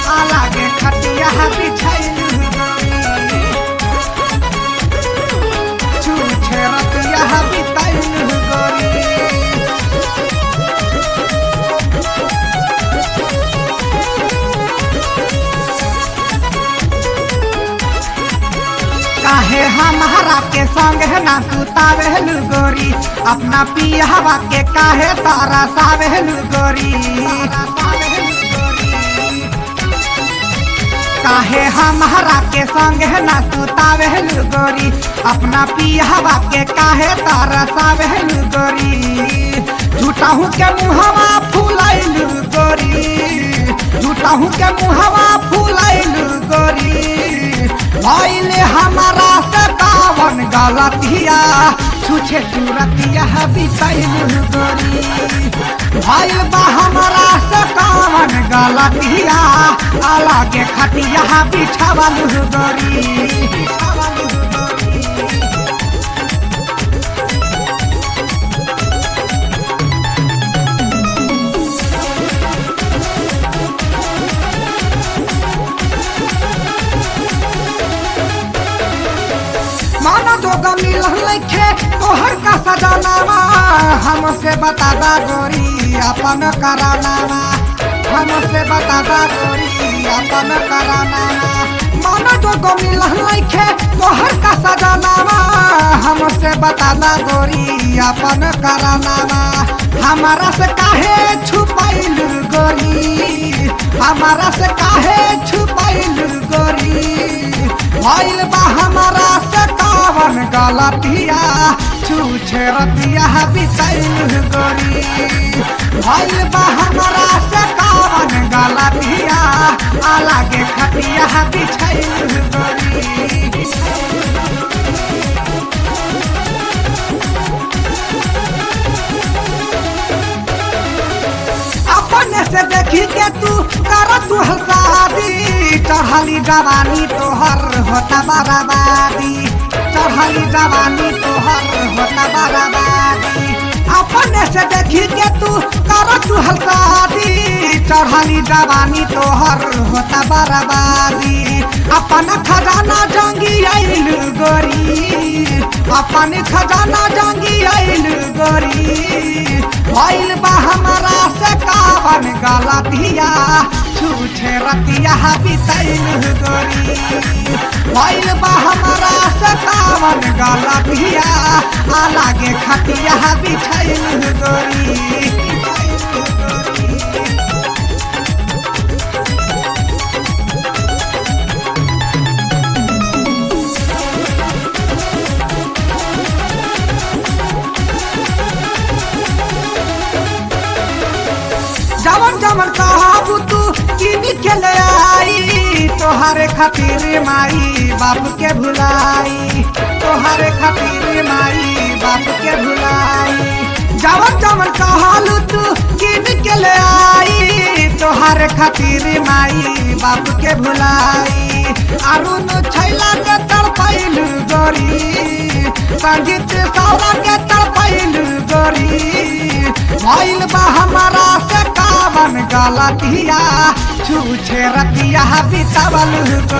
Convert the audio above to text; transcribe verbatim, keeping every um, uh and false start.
आलागे खटिया बिछाइलू गोरी छूछे रतिया बिताइलू गोरी काहे हमारा के संग है ना सुतावेलू गोरी अपना पियावा के काहे तारा सावेलू गोरी काहे हमारा के संग है ना सुतावेलू गोरी अपना पियावा के काहे तारा सावेलू गोरी झूठाहू के मुहवा फुलाइलू गोरी झूठाहू के मुहवा फुलाइलू गोरी भइले हमारा से कावन गलतिया छुछे चुरतिया बिताइलू गोरी भइल बा हमारा से कावन गलतिया अलगे खटिया बिछावलू गोरी माना जो मिल लखे तोहर का सजनावा हमसे बता दा गोरी अपन करानावा हमसे बता दा गोरी अपन करानावा माना जो मिल लखे तोहर का सजनावा हमसे बता दा गोरी अपन करानावा हमारा से काहे छुपाइलू गोरी हमारा से काहे छुपाइलू गोरी भइल बा हमारा से कावन गलतिया छूछे रतिया बिताइलू गोरी भइल बा हमारा से कावन गलतिया अलगे खटिया बिछाइलू गोरी अपने से देखी के तू कर तू शादी चढ़ली जवानी तोहर होता बराबादी चढ़ली जवानी तोहर होता बराबादी अपने से देखी के तू कर तू शादी चढ़ली जवानी तोहर होता बराबादी अपन खजाना जंगी आइलू गोरी अपन खजाना जंगी आइलू गोरी भइल बा हमारा से कावन गलतिया छूछे रतिया बिताइलू गोरी भइल बा हमारा से कावन गलतिया अलगे खटिया बिछाइलू गोरी जवन जवन कहबू तू किन के ले आई तोहरे खातिर माई बाप के भुलाई तोहरे खातिर माई बाप के भुलाई जवन जवन कहलू तू किन के ले आई तोहरे खातिर माई बाप के भुलाई अरुण छैला के तड़पाइलू गोरी संगीत सौरा के तड़पाइलू गोरी भइल बा हमारा से कावन गलतिया छूछे रतिया बितावलू